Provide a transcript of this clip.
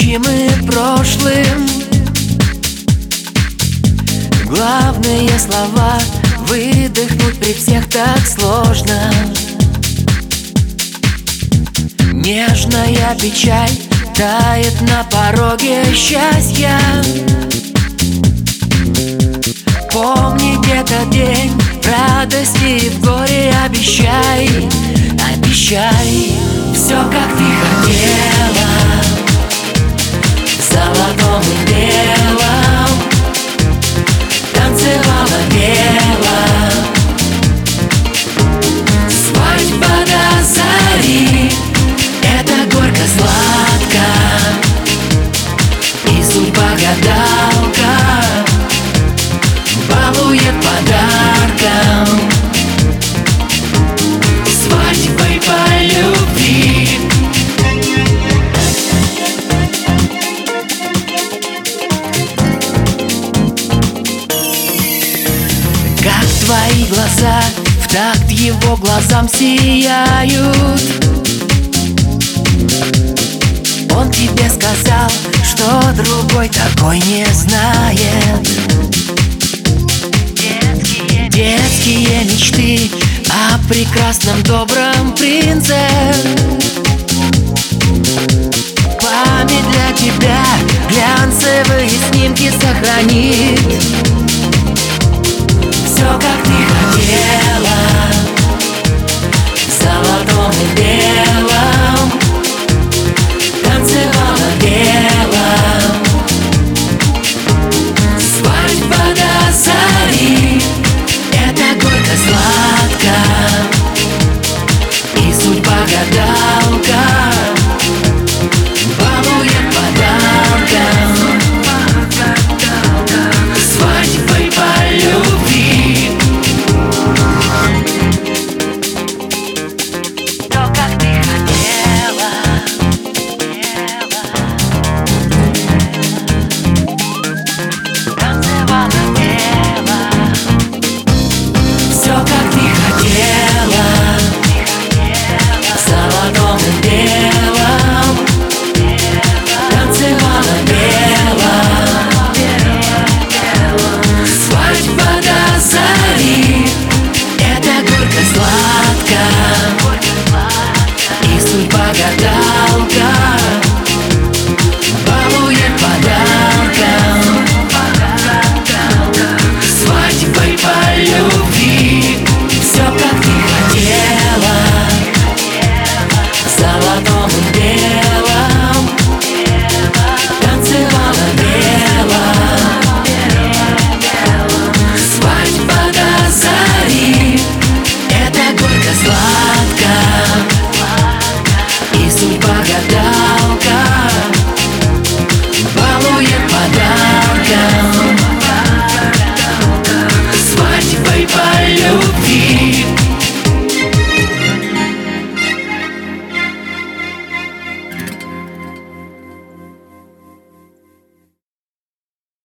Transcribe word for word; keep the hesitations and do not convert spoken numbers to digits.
будущим и прошлым. Главные слова выдохнуть при всех так сложно. Нежная печаль тает на пороге счастья. Помнить этот день в радости и в горе. Обещай, обещай все, как ты хотела, в золотом и белом танцевала, пела. Свадьба до зари — это горько-сладко, и судьба-гадалка балует подарком, свадьбой по любви. Как твои глаза в такт его глазам сияют. Он тебе сказал, что другой такой не знает. Детские мечты о прекрасном добром принце. Память для тебя глянцевые снимки сохранит. Все, как ты хотела, в золотом и белом танцевала, пела. Свадьба до зари — это горько-сладко, и судьба-гадалка балует подарком, свадьбой по любви. То, как ты хотела, танцевала, пела. Все, как ты хотела, в золотом и белом танцевала, пела. Свадьба до зари — это горько-сладко, и судьба-гадалка